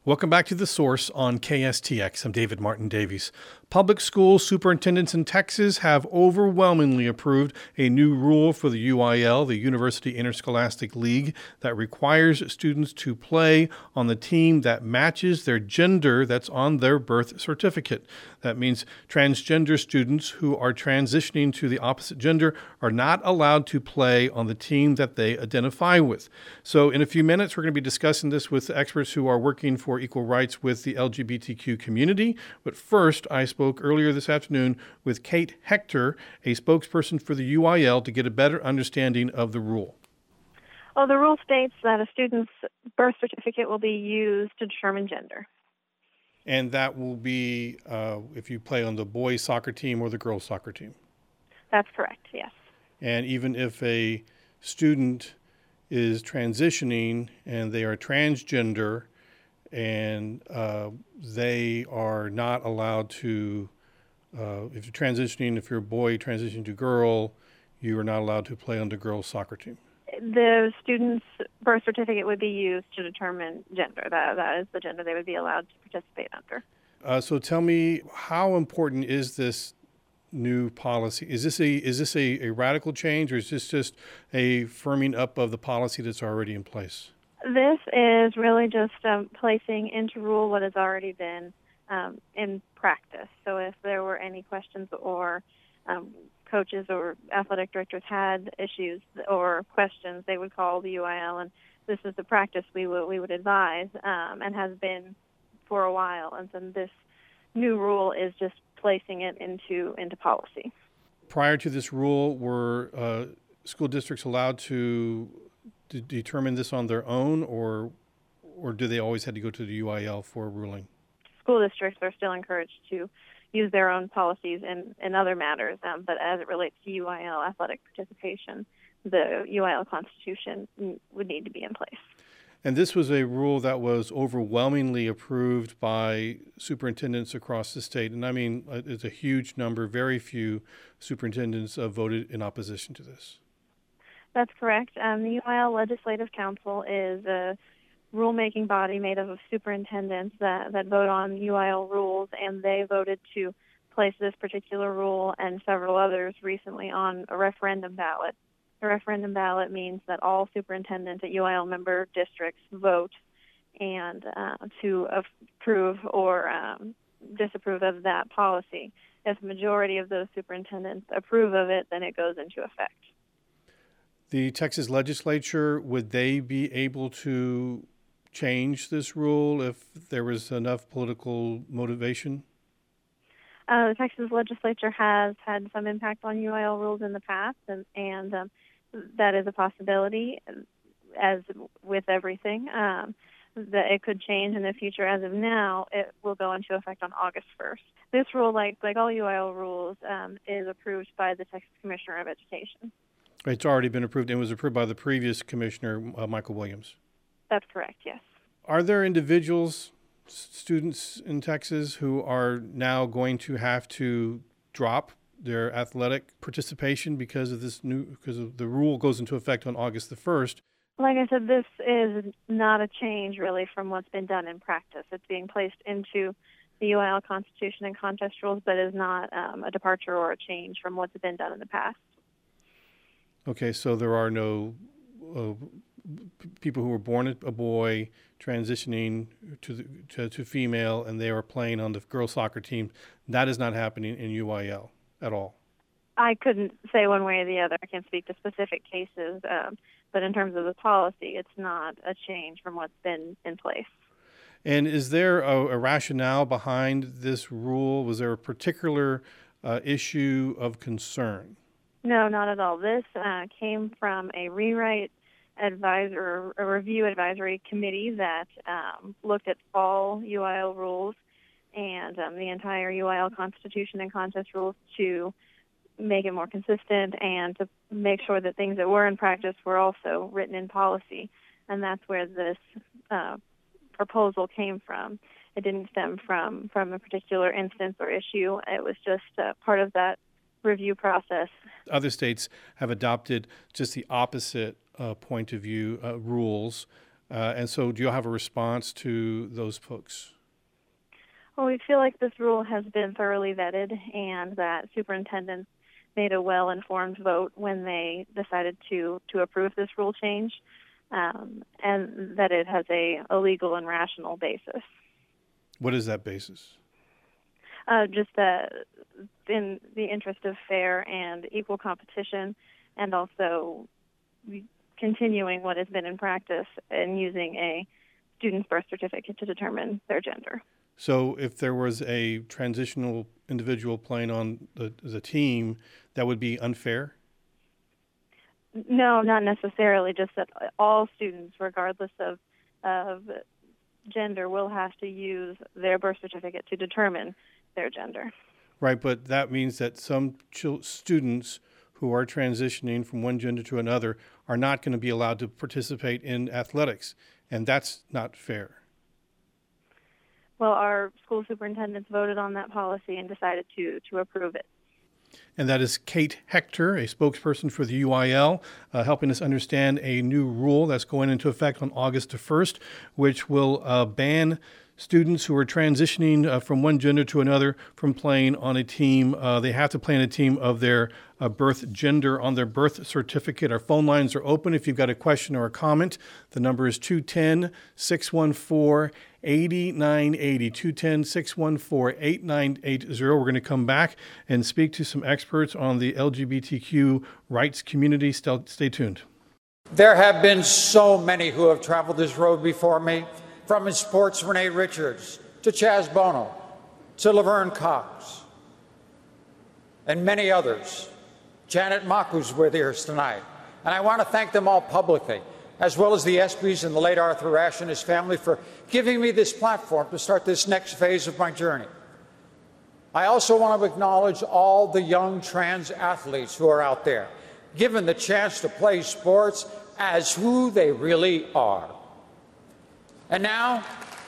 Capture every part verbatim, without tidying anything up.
Welcome back to The Source on K S T X. I'm David Martin Davies. Public school superintendents in Texas have overwhelmingly approved a new rule for the U I L, the University Interscholastic League, that requires students to play on the team that matches their gender that's on their birth certificate. That means transgender students who are transitioning to the opposite gender are not allowed to play on the team that they identify with. So in a few minutes, we're going to be discussing this with experts who are working for equal rights with the L G B T Q community. But first, I spoke earlier this afternoon with Kate Hector, a spokesperson for the U I L, to get a better understanding of the rule. Well, the rule states that a student's birth certificate will be used to determine gender. And that will be uh, if you play on the boys' soccer team or the girls' soccer team? That's correct, yes. And even if a student is transitioning and they are transgender and uh, they are not allowed to, uh, if you're transitioning, if you're a boy transitioning to girl, you are not allowed to play on the girls' soccer team. The student's birth certificate would be used to determine gender. That, that is the gender they would be allowed to participate under. Uh, so tell me, how important is this new policy? Is this a is this a, a radical change, or is this just a firming up of the policy that's already in place? This is really just um, placing into rule what has already been um, in practice. So if there were any questions or um, coaches or athletic directors had issues or questions, they would call the U I L, and this is the practice we would we would advise um, and has been for a while. And so this new rule is just placing it into into policy. Prior to this rule, were uh, school districts allowed to, to determine this on their own, or or do they always have to go to the U I L for a ruling? School districts are still encouraged to use their own policies in, in other matters, um, but as it relates to U I L athletic participation, the U I L Constitution would need to be in place. And this was a rule that was overwhelmingly approved by superintendents across the state. And I mean, it's a huge number. Very few superintendents uh, voted in opposition to this. That's correct. Um, the U I L Legislative Council is a rulemaking body made up of superintendents that, that vote on U I L rules, and they voted to place this particular rule and several others recently on a referendum ballot. A referendum ballot means that all superintendents at U I L member districts vote and uh, to approve or um, disapprove of that policy. If the majority of those superintendents approve of it, then it goes into effect. The Texas legislature, would they be able to change this rule if there was enough political motivation? Uh, the Texas legislature has had some impact on U I L rules in the past, and, and um, that is a possibility, as with everything, um, that it could change in the future. As of now, it will go into effect on August first. This rule, like like all U I L rules, um, is approved by the Texas Commissioner of Education. It's already been approved and was approved by the previous commissioner, uh, Michael Williams. That's correct, yes. Are there individuals, students in Texas, who are now going to have to drop their athletic participation because of this new, because of the rule goes into effect on August the first? Like I said, this is not a change really from what's been done in practice. It's being placed into the U I L Constitution and contest rules, but is not um, a departure or a change from what's been done in the past. Okay, so there are no uh, people who were born a boy transitioning to, the, to to female, and they are playing on the girls' soccer team. That is not happening in U I L at all. I couldn't say one way or the other. I can't speak to specific cases, um, but in terms of the policy, it's not a change from what's been in place. And is there a, a rationale behind this rule? Was there a particular uh, issue of concern? No, not at all. This uh, came from a rewrite advisor, a review advisory committee that um, looked at all U I L rules and um, the entire U I L Constitution and contest rules to make it more consistent and to make sure that things that were in practice were also written in policy. And that's where this uh, proposal came from. It didn't stem from, from a particular instance or issue. It was just uh, part of that review process. Other states have adopted just the opposite uh, point of view uh, rules Uh, and so do you have a response to those folks? Well, we feel like this rule has been thoroughly vetted and that superintendents made a well-informed vote when they decided to, to approve this rule change, um, and that it has a, a legal and rational basis. What is that basis? Uh, just that in the interest of fair and equal competition, and also continuing what has been in practice and using a student's birth certificate to determine their gender. So if there was a transitional individual playing on the, the team, that would be unfair? No, not necessarily, just that all students, regardless of, of gender, will have to use their birth certificate to determine their gender. Right, but that means that some ch- students who are transitioning from one gender to another are not going to be allowed to participate in athletics, and that's not fair. Well, our school superintendents voted on that policy and decided to, to approve it. And that is Kate Hector, a spokesperson for the U I L, uh, helping us understand a new rule that's going into effect on August the first, which will uh, ban students who are transitioning uh, from one gender to another from playing on a team. Uh, they have to play on a team of their uh, birth gender on their birth certificate. Our phone lines are open if you've got a question or a comment. The number is two one zero, six one four, eight nine eight zero, two one zero, six one four, eight nine eight zero. We're going to come back and speak to some experts on the L G B T Q rights community. Stay tuned. There have been so many who have traveled this road before me, from in sports Renee Richards to Chaz Bono to Laverne Cox and many others. Janet Mock, who's with us tonight. And I want to thank them all publicly, as well as the ESPYs and the late Arthur Ashe and his family for giving me this platform to start this next phase of my journey. I also want to acknowledge all the young trans athletes who are out there, given the chance to play sports as who they really are. And now,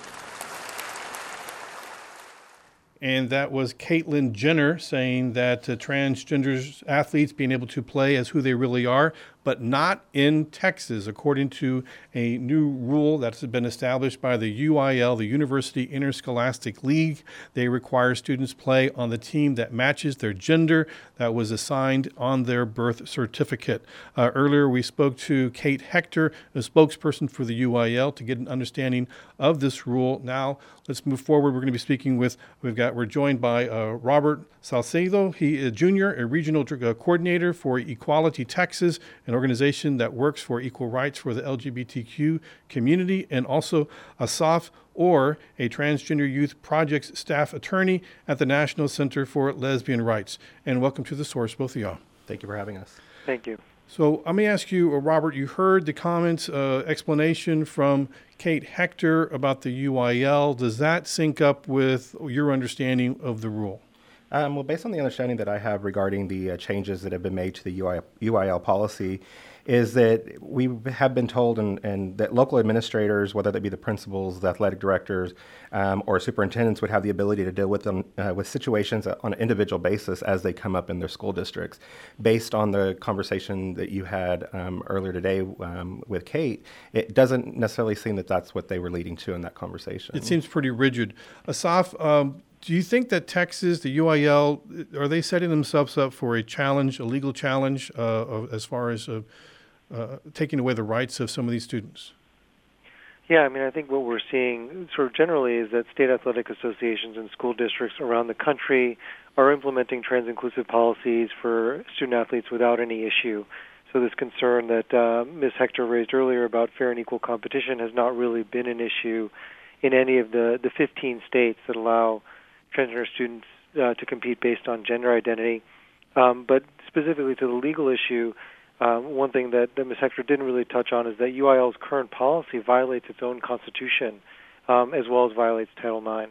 and that was Caitlyn Jenner saying that uh, transgender athletes being able to play as who they really are, but not in Texas, according to a new rule that's been established by the U I L, the University Interscholastic League. They require students play on the team that matches their gender that was assigned on their birth certificate. Uh, earlier, we spoke to Kate Hector, a spokesperson for the U I L, to get an understanding of this rule. Now, let's move forward. We're going to be speaking with, we've got, we're joined by uh, Robert Salcedo. He is Junior, a regional uh, coordinator for Equality Texas, an organization that works for equal rights for the L G B T Q community, and also Asaf Or, a transgender youth projects staff attorney at the National Center for Lesbian Rights. And welcome to The Source, both of y'all. Thank you for having us. Thank you. So let me ask you, uh, Robert, you heard the comments, uh, explanation from Kate Hector about the U I L. Does that sync up with your understanding of the rule? Um, well, based on the understanding that I have regarding the uh, changes that have been made to the U I L, U I L policy, is that we have been told and, and that local administrators, whether that be the principals, the athletic directors, um, or superintendents, would have the ability to deal with them uh, with situations on an individual basis as they come up in their school districts. Based on the conversation that you had um, earlier today um, with Kate, it doesn't necessarily seem that that's what they were leading to in that conversation. It seems pretty rigid. Asaf, um, do you think that Texas, the U I L, are they setting themselves up for a challenge, a legal challenge, uh, as far as uh, uh, taking away the rights of some of these students? Yeah, I mean, I think what we're seeing sort of generally is that state athletic associations and school districts around the country are implementing trans-inclusive policies for student-athletes without any issue. So this concern that uh, Miz Hector raised earlier about fair and equal competition has not really been an issue in any of the, the fifteen states that allow transgender students uh, to compete based on gender identity. Um, but specifically to the legal issue, uh, one thing that, that Miz Hector didn't really touch on is that U I L's current policy violates its own constitution, um, as well as violates Title nine.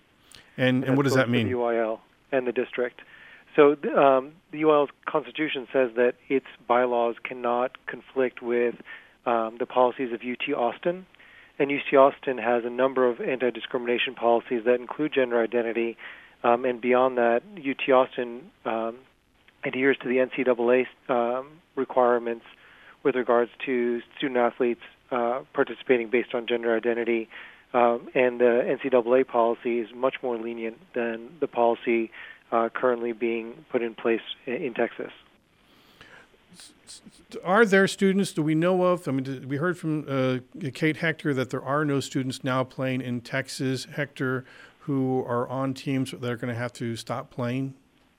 And, and, and what does that mean? The U I L and the district. So um, the U I L's constitution says that its bylaws cannot conflict with um, the policies of U T Austin. And U T Austin has a number of anti-discrimination policies that include gender identity. Um, and beyond that, U T Austin um, adheres to the N C double A um, requirements with regards to student athletes uh, participating based on gender identity. Um, and the N C double A policy is much more lenient than the policy uh, currently being put in place in, in Texas. Are there students, do we know of, I mean, we heard from uh, Kate Hector that there are no students now playing in Texas, Hector, who are on teams that are going to have to stop playing?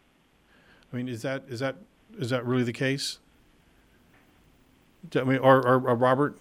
I mean, is that is that is that really the case? I mean, or, or, or Robert?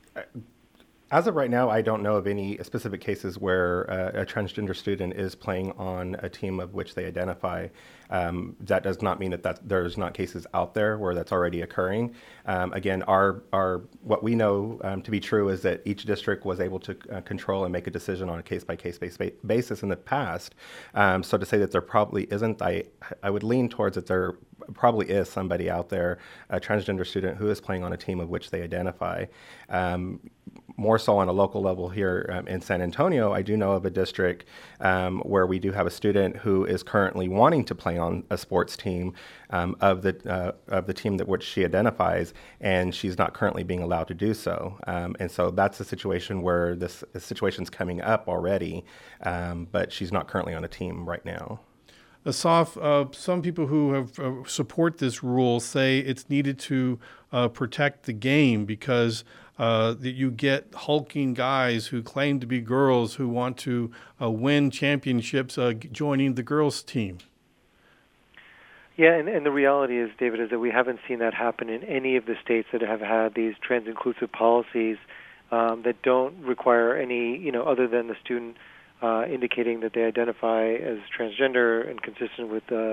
As of right now, I don't know of any specific cases where uh, a transgender student is playing on a team of which they identify. Um, that does not mean that, that there's not cases out there where that's already occurring. Um, again, our our what we know um, to be true is that each district was able to uh, control and make a decision on a case-by-case basis in the past. Um, so to say that there probably isn't, I I would lean towards that there probably is somebody out there, a transgender student who is playing on a team of which they identify. Um, more so on a local level here um, in San Antonio, I do know of a district um, where we do have a student who is currently wanting to play on a sports team um, of the uh, of the team that which she identifies, and she's not currently being allowed to do so. Um, and so that's a situation where this, this situation's coming up already, um, but she's not currently on a team right now. Asaf, uh, some people who have uh, support this rule say it's needed to uh, protect the game because uh, that you get hulking guys who claim to be girls who want to uh, win championships uh, joining the girls' team. Yeah, and, and the reality is, David, is that we haven't seen that happen in any of the states that have had these trans-inclusive policies um, that don't require any, you know, other than the student Uh, indicating that they identify as transgender and consistent with uh,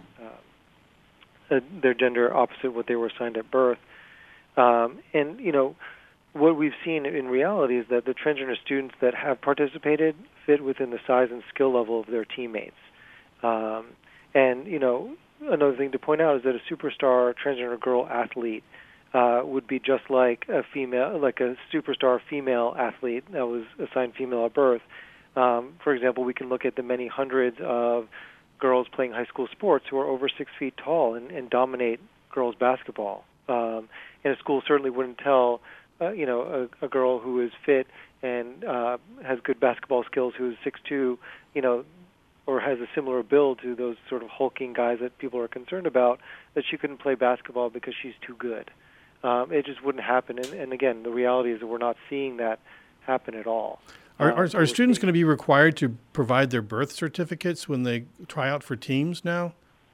uh, their gender opposite what they were assigned at birth. Um, and, you know, what we've seen in reality is that the transgender students that have participated fit within the size and skill level of their teammates. Um, and, you know, another thing to point out is that a superstar transgender girl athlete uh, would be just like a female, like a superstar female athlete that was assigned female at birth. Um, for example, we can look at the many hundreds of girls playing high school sports who are over six feet tall and, and dominate girls basketball. Um, and a school certainly wouldn't tell, uh, you know, a, a girl who is fit and uh, has good basketball skills who is six two, you know, or has a similar build to those sort of hulking guys that people are concerned about, that she couldn't play basketball because she's too good. Um, it just wouldn't happen. And, and again, the reality is that we're not seeing that happen at all. Are, are, are students going to be required to provide their birth certificates when they try out for teams now?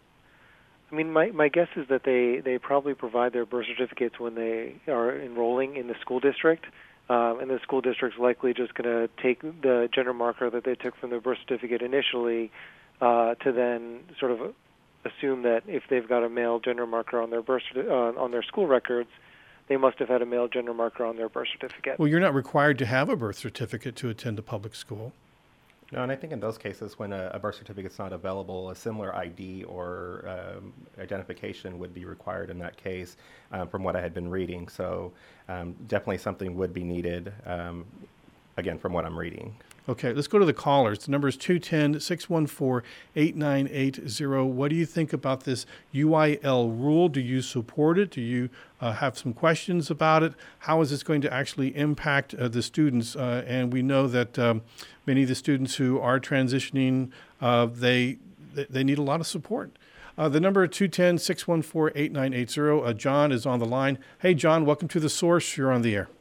I mean, my, my guess is that they, they probably provide their birth certificates when they are enrolling in the school district, um, and the school district's likely just going to take the gender marker that they took from their birth certificate initially uh, to then sort of assume that if they've got a male gender marker on their birth uh, on their school records, they must have had a male gender marker on their birth certificate. Well, you're not required to have a birth certificate to attend a public school. No, and I think in those cases when a, a birth certificate is not available, a similar I D or um, identification would be required in that case, um, from what I had been reading. So um, definitely something would be needed, um, again, from what I'm reading. Okay, let's go to the callers. The number is two one zero, six one four, eight nine eight zero. What do you think about this U I L rule? Do you support it? Do you uh, have some questions about it? How is this going to actually impact uh, the students? Uh, and we know that um, many of the students who are transitioning, uh, they they need a lot of support. Uh, the number two one zero, six one four, eight nine eight zero. Uh, John is on the line. Hey, John, welcome to The Source. You're on the air.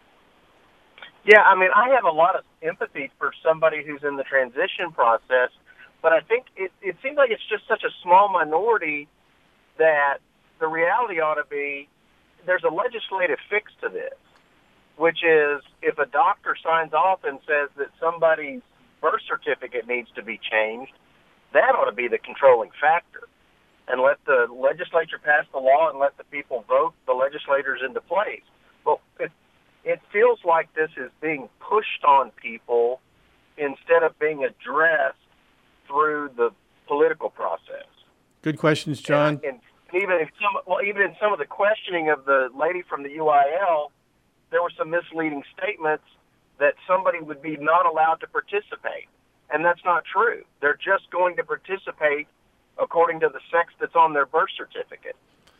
Yeah, I mean, I have a lot of empathy for somebody who's in the transition process, but I think it, it seems like it's just such a small minority that the reality ought to be there's a legislative fix to this, which is if a doctor signs off and says that somebody's birth certificate needs to be changed, that ought to be the controlling factor. And let the legislature pass the law and let the people vote the legislators into place. But it, It feels like this is being pushed on people instead of being addressed through the political process. Good questions, John. And, and even in some, well, even in some of the questioning of the lady from the U I L, there were some misleading statements that somebody would be not allowed to participate, and that's not true. They're just going to participate according to the sex that's on their birth certificate.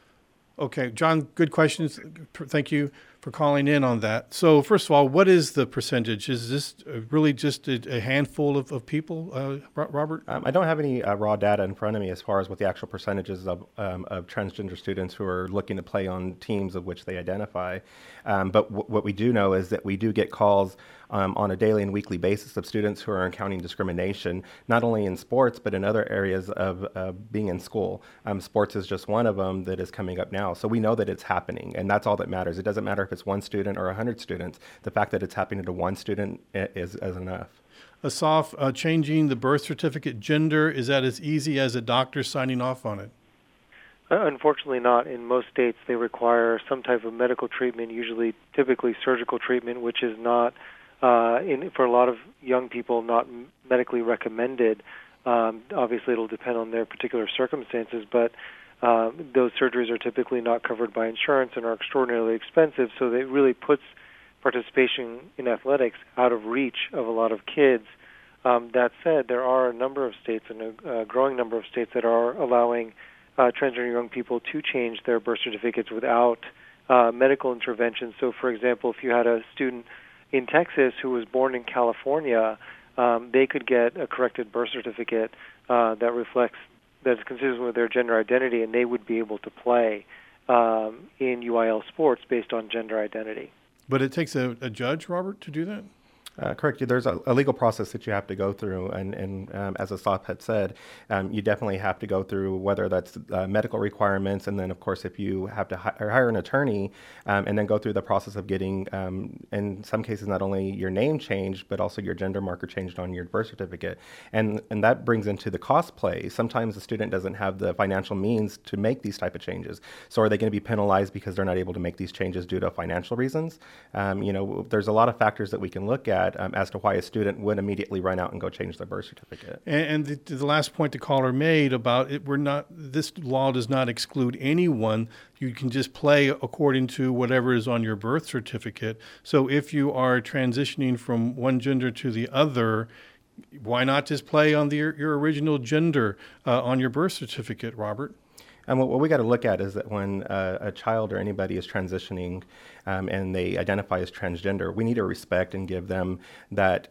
Okay, John, good questions. Thank you for calling in on that. So first of all, what is the percentage? Is this really just a, a handful of, of people, uh, Robert? Um, I don't have any uh, raw data in front of me as far as what the actual percentages of, um, of transgender students who are looking to play on teams of which they identify. Um, but w- what we do know is that we do get calls um, on a daily and weekly basis of students who are encountering discrimination, not only in sports, but in other areas of uh, being in school. Um, sports is just one of them that is coming up now. So we know that it's happening, and that's all that matters. It doesn't matter if it's one student or one hundred students. The fact that it's happening to one student is, is enough. Asaf, uh, changing the birth certificate gender, is that as easy as a doctor signing off on it? Uh, unfortunately not. In most states, they require some type of medical treatment, usually typically surgical treatment, which is not, uh, in, for a lot of young people, not medically recommended. Um, obviously, it'll depend on their particular circumstances, but uh, those surgeries are typically not covered by insurance and are extraordinarily expensive, so it really puts participation in athletics out of reach of a lot of kids. Um, that said, there are a number of states and a, a growing number of states that are allowing uh, transgender young people to change their birth certificates without uh, medical intervention. So, for example, if you had a student in Texas who was born in California, um, they could get a corrected birth certificate uh, that reflects, that is consistent with their gender identity, and they would be able to play um, in U I L sports based on gender identity. But it takes a, a judge, Robert, to do that? Uh, correct. There's a, a legal process that you have to go through, and, and um, as Asaf had said, um, you definitely have to go through whether that's uh, medical requirements, and then, of course, if you have to hi- hire an attorney, um, and then go through the process of getting, um, in some cases, not only your name changed, but also your gender marker changed on your birth certificate. And, and that brings into the cost play. Sometimes the student doesn't have the financial means to make these type of changes. So are they going to be penalized because they're not able to make these changes due to financial reasons? Um, you know, there's a lot of factors that we can look at Um, as to why a student would immediately run out and go change their birth certificate. And, and the, the last point the caller made about it, we're not. This law does not exclude anyone. You can just play according to whatever is on your birth certificate. So if you are transitioning from one gender to the other, why not just play on the, your original gender uh, on your birth certificate, Robert? And what, what we got to look at is that when uh, a child or anybody is transitioning um, and they identify as transgender, we need to respect and give them that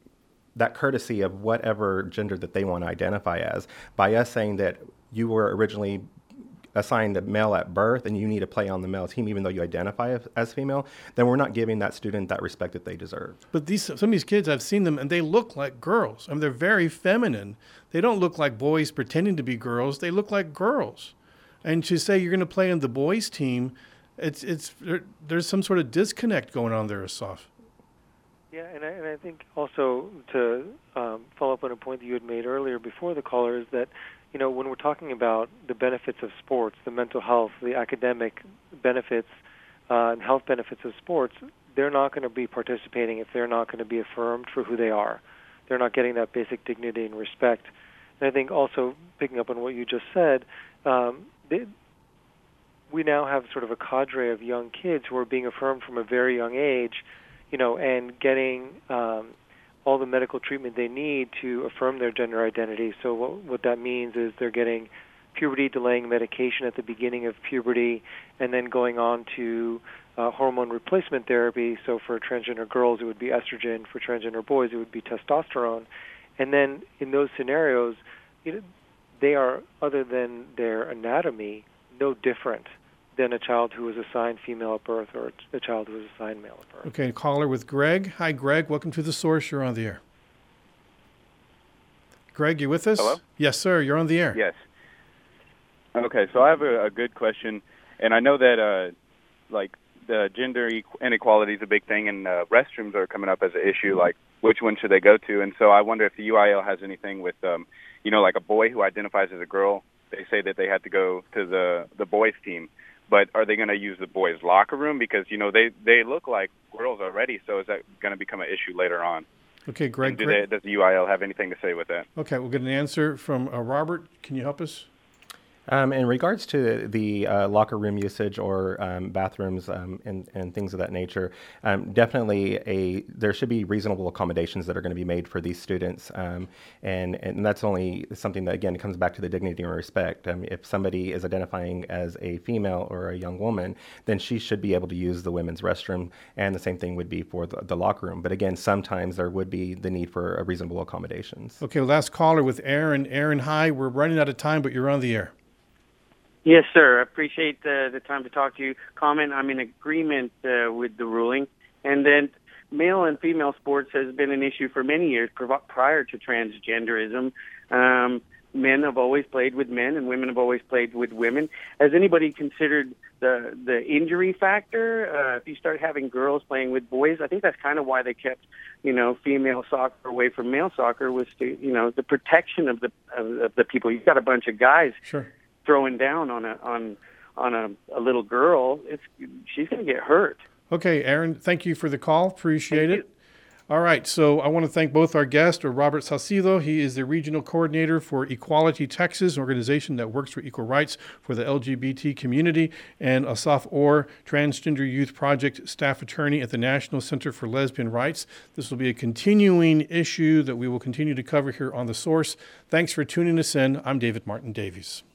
that courtesy of whatever gender that they want to identify as. By us saying that you were originally assigned a male at birth and you need to play on the male team even though you identify as, as female, then we're not giving that student that respect that they deserve. But these some of these kids, I've seen them, and they look like girls. I mean, they're very feminine. They don't look like boys pretending to be girls. They look like girls. And to say you're going to play on the boys' team, it's it's there, there's some sort of disconnect going on there, Asaf. Yeah, and I, and I think also to um, follow up on a point that you had made earlier before the caller is that, you know, when we're talking about the benefits of sports, the mental health, the academic benefits, uh, and health benefits of sports, they're not going to be participating if they're not going to be affirmed for who they are. They're not getting that basic dignity and respect. And I think also, picking up on what you just said, um, they, we now have sort of a cadre of young kids who are being affirmed from a very young age, you know, and getting um, all the medical treatment they need to affirm their gender identity. So what, what that means is they're getting puberty-delaying medication at the beginning of puberty and then going on to uh, hormone replacement therapy. So for transgender girls, it would be estrogen. For transgender boys, it would be testosterone. And then in those scenarios, you know, they are, other than their anatomy, no different than a child who was assigned female at birth or a child who was assigned male at birth. Okay, caller with Greg. Hi, Greg. Welcome to The Source. You're on the air. Greg, you with us? Hello? Yes, sir. You're on the air. Yes. Okay, so I have a, a good question, and I know that, uh, like, the gender inequality is a big thing, and uh, restrooms are coming up as an issue, like which one should they go to? And so I wonder if the U I L has anything with, um, you know, like a boy who identifies as a girl, they say that they have to go to the, the boys' team. But are they going to use the boys' locker room? Because, you know, they, they look like girls already, so is that going to become an issue later on? Okay, Greg. Do they, does the U I L have anything to say with that? Okay, we'll get an answer from uh, Robert. Can you help us? Um, in regards to the uh, locker room usage or um, bathrooms um, and, and things of that nature, um, definitely a there should be reasonable accommodations that are going to be made for these students, um, and and that's only something that again comes back to the dignity and respect. Um, if somebody is identifying as a female or a young woman, then she should be able to use the women's restroom, and the same thing would be for the, the locker room. But again, sometimes there would be the need for a reasonable accommodations. Okay, last caller with Aaron. Aaron, hi. We're running out of time, but you're on the air. Yes, sir. I appreciate uh, the time to talk to you. Comment, I'm in agreement uh, with the ruling. And then male and female sports has been an issue for many years prior to transgenderism. Um, men have always played with men and women have always played with women. Has anybody considered the the injury factor? Uh, if you start having girls playing with boys, I think that's kind of why they kept, you know, female soccer away from male soccer, was to, you know, the protection of the of, of the people. You've got a bunch of guys. Sure. Throwing down on a on on a, a little girl, it's she's going to get hurt. Okay, Aaron, thank you for the call. Appreciate Thank it. All right, so I want to thank both our guests, Robert Salcido. He is the regional coordinator for Equality Texas, an organization that works for equal rights for the L G B T community, and Asaf Orr, Transgender Youth Project staff attorney at the National Center for Lesbian Rights. This will be a continuing issue that we will continue to cover here on The Source. Thanks for tuning us in. I'm David Martin Davies.